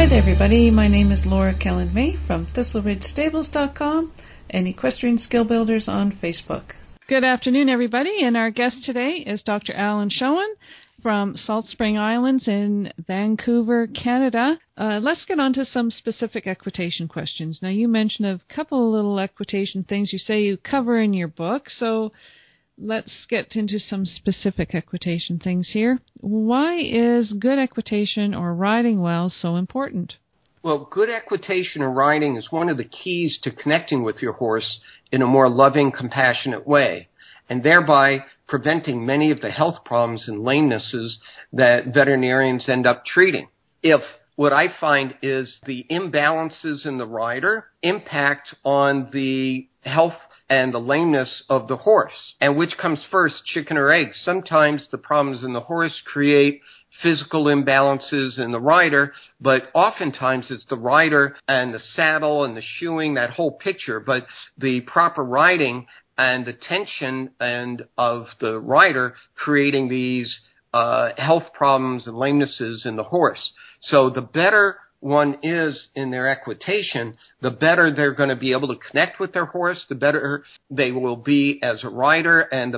Hi there, everybody. My name is Laura Callan-May from ThistleRidgeStables.com and Equestrian Skill Builders on Facebook. Good afternoon, everybody, and our guest today is Dr. Alan Schoen from Salt Spring Islands in Vancouver, Canada. Let's get on to some specific equitation questions. Now, you mentioned a couple of little equitation things you say you cover in your book, so let's get into some specific equitation things here. Why is good equitation or riding well so important? Well, good equitation or riding is one of the keys to connecting with your horse in a more loving, compassionate way, and thereby preventing many of the health problems and lamenesses that veterinarians end up treating. If what I find is the imbalances in the rider impact on the health and the lameness of the horse. And which comes first, chicken or egg? Sometimes the problems in the horse create physical imbalances in the rider, but oftentimes it's the rider and the saddle and the shoeing, that whole picture. But the proper riding and the tension of the rider creating these health problems and lamenesses in the horse. So the better one is in their equitation, the better they're going to be able to connect with their horse, the better they will be as a rider, and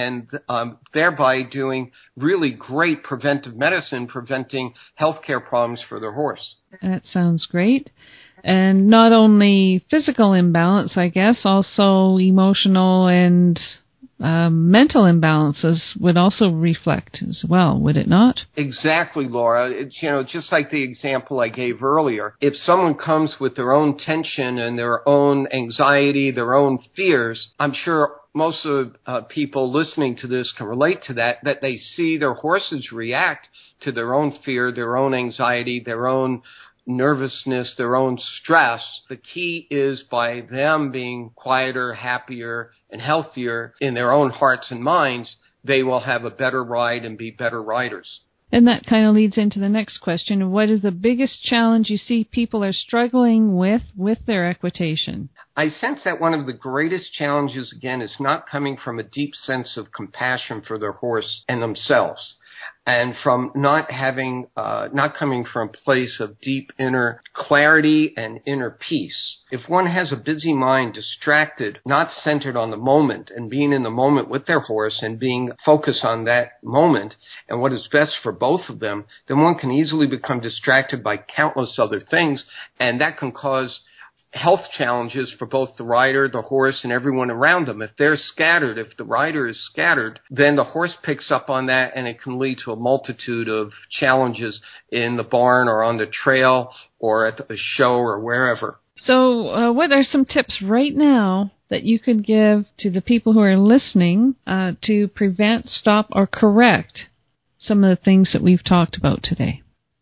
thereby doing really great preventive medicine, preventing healthcare problems for their horse. That sounds great. And not only physical imbalance, I guess, also emotional and mental imbalances would also reflect as well, would it not? Exactly, Laura. It's, just like the example I gave earlier. If someone comes with their own tension and their own anxiety, their own fears, I'm sure most of people listening to this can relate to that they see their horses react to their own fear, their own anxiety, their own nervousness, their own stress. The key is by them being quieter, happier, and healthier in their own hearts and minds, they will have a better ride and be better riders. And that kind of leads into the next question. What is the biggest challenge you see people are struggling with their equitation? I sense that one of the greatest challenges, again, is not coming from a deep sense of compassion for their horse and themselves, and from not coming from a place of deep inner clarity and inner peace. If one has a busy mind, distracted, not centered on the moment, and being in the moment with their horse and being focused on that moment and what is best for both of them, then one can easily become distracted by countless other things, and that can cause health challenges for both the rider, the horse, and everyone around them. If they're scattered, if the rider is scattered, then the horse picks up on that, and it can lead to a multitude of challenges in the barn or on the trail or at a show or wherever. So what are some tips right now that you could give to the people who are listening to prevent, stop, or correct some of the things that we've talked about today?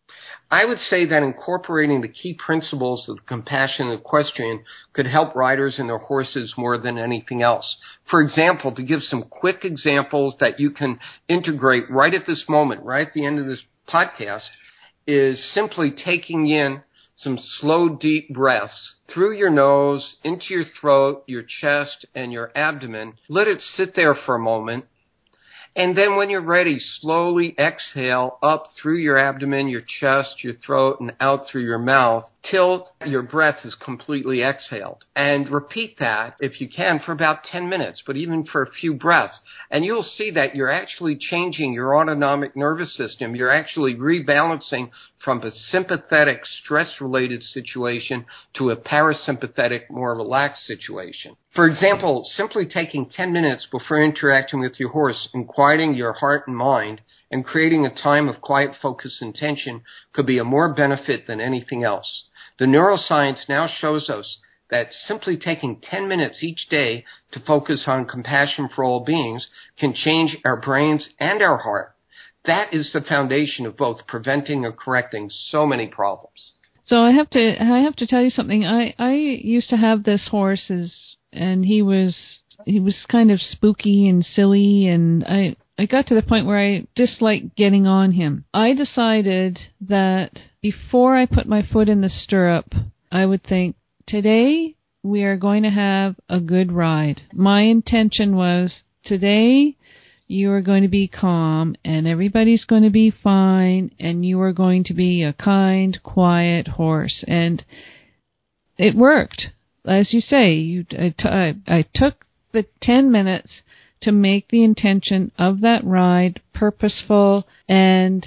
I would say that incorporating the key principles of the compassionate equestrian could help riders and their horses more than anything else. For example, to give some quick examples that you can integrate right at this moment, right at the end of this podcast, is simply taking in some slow, deep breaths through your nose, into your throat, your chest, and your abdomen. Let it sit there for a moment. And then when you're ready, slowly exhale up through your abdomen, your chest, your throat, and out through your mouth till your breath is completely exhaled. And repeat that, if you can, for about 10 minutes, but even for a few breaths. And you'll see that you're actually changing your autonomic nervous system. You're actually rebalancing from a sympathetic, stress-related situation to a parasympathetic, more relaxed situation. For example, simply taking 10 minutes before interacting with your horse and quieting your heart and mind and creating a time of quiet focus and tension could be a more benefit than anything else. The neuroscience now shows us that simply taking 10 minutes each day to focus on compassion for all beings can change our brains and our heart. That is the foundation of both preventing or correcting so many problems. So I have to tell you something. I used to have this horse, and he was kind of spooky and silly, and I got to the point where I disliked getting on him. I decided that before I put my foot in the stirrup, I would think, today we are going to have a good ride. My intention was, today you are going to be calm, and everybody's going to be fine, and you are going to be a kind, quiet horse. And it worked. As you say, I took the 10 minutes to make the intention of that ride purposeful, and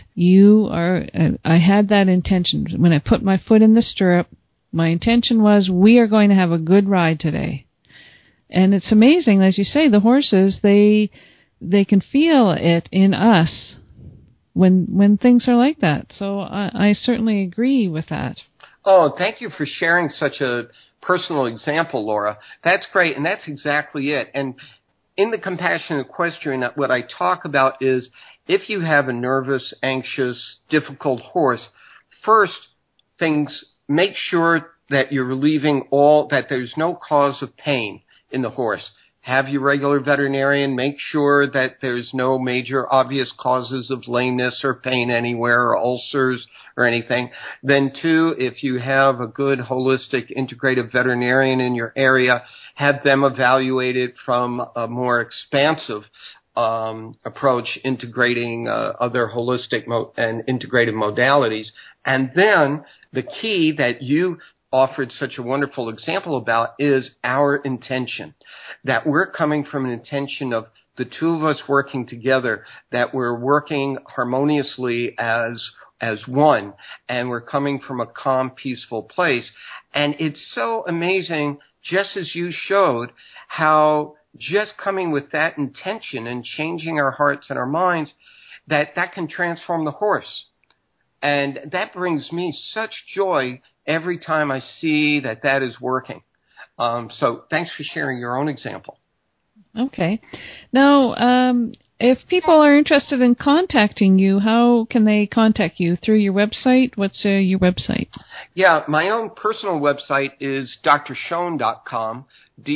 I had that intention. When I put my foot in the stirrup, my intention was, we are going to have a good ride today. And it's amazing, as you say, the horses, they can feel it in us when things are like that. So I certainly agree with that. Oh, thank you for sharing such a personal example, Laura. That's great, and that's exactly it. And in the Compassion Equestrian, what I talk about is if you have a nervous, anxious, difficult horse, first make sure that you're relieving that there's no cause of pain in the horse. Have your regular veterinarian make sure that there's no major obvious causes of lameness or pain anywhere or ulcers or anything. Then 2, if you have a good holistic integrative veterinarian in your area, have them evaluate it from a more expansive approach, integrating other holistic and integrative modalities. And then the key that you offered such a wonderful example about is our intention, that we're coming from an intention of the two of us working together, that we're working harmoniously as one, and we're coming from a calm, peaceful place. And it's so amazing, just as you showed, how just coming with that intention and changing our hearts and our minds, that can transform the horse. And that brings me such joy every time I see that is working. So thanks for sharing your own example. Okay. Now, if people are interested in contacting you, how can they contact you? Through your website? What's your website? Yeah, my own personal website is drschoen.com,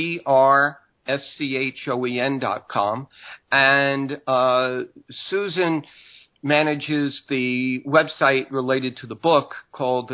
DRSCHOEN.com. And Susan manages the website related to the book called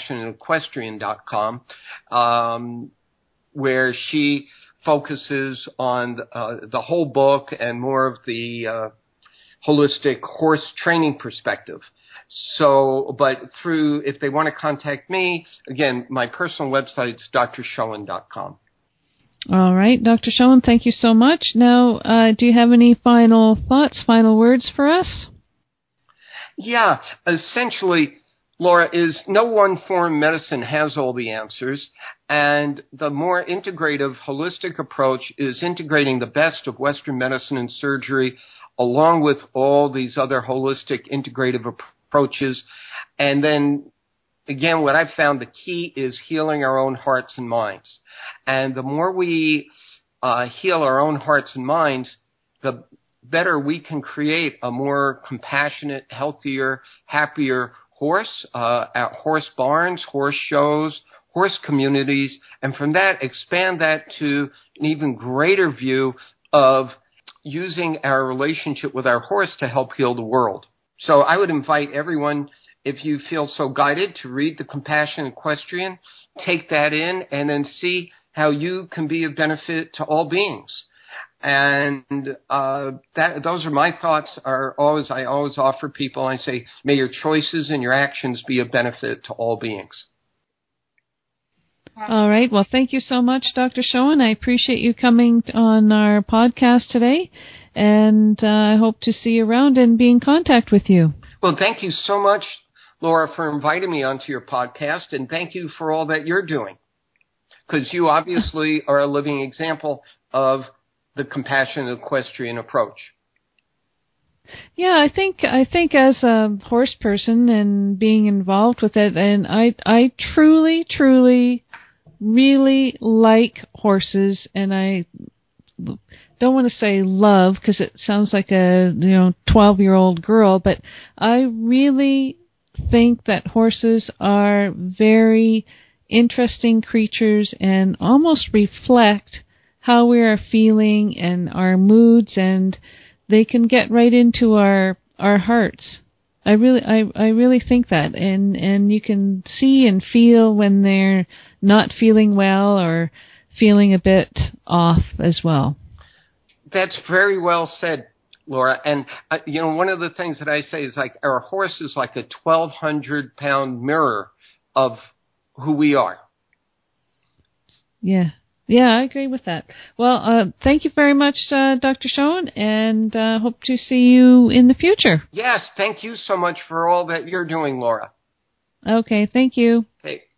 thecompassionateequestrian.com, where she focuses on the whole book and more of the holistic horse training perspective. So, but if they want to contact me, again, my personal website is drschoen.com. All right, Dr. Schoen, thank you so much. Now, do you have any final thoughts, final words for us? Yeah, essentially, Laura, is no one form of medicine has all the answers, and the more integrative, holistic approach is integrating the best of Western medicine and surgery along with all these other holistic, integrative approaches. And then, again, what I've found the key is healing our own hearts and minds. And the more we heal our own hearts and minds, the better we can create a more compassionate, healthier, happier horse, at horse barns, horse shows, horse communities, and from that expand that to an even greater view of using our relationship with our horse to help heal the world. So I would invite everyone, if you feel so guided, to read The Compassion Equestrian, take that in, and then see how you can be of benefit to all beings. And those are my thoughts. I always offer people, I say, may your choices and your actions be of benefit to all beings. All right. Well, thank you so much, Dr. Schoen. I appreciate you coming on our podcast today, and I hope to see you around and be in contact with you. Well, thank you so much, Laura, for inviting me onto your podcast, and thank you for all that you're doing, because you obviously are a living example of the compassionate equestrian approach. Yeah, I think as a horse person and being involved with it, and I truly, really like horses, and I don't want to say love because it sounds like a 12-year-old girl, but I really think that horses are very interesting creatures and almost reflect how we are feeling and our moods, and they can get right into our hearts. I really think that, and you can see and feel when they're not feeling well or feeling a bit off as well. That's very well said, Laura. And, one of the things that I say is like our horse is like a 1,200-pound mirror of who we are. Yeah. Yeah, I agree with that. Well, thank you very much, Dr. Schoen, and hope to see you in the future. Yes, thank you so much for all that you're doing, Laura. Okay, thank you. Okay.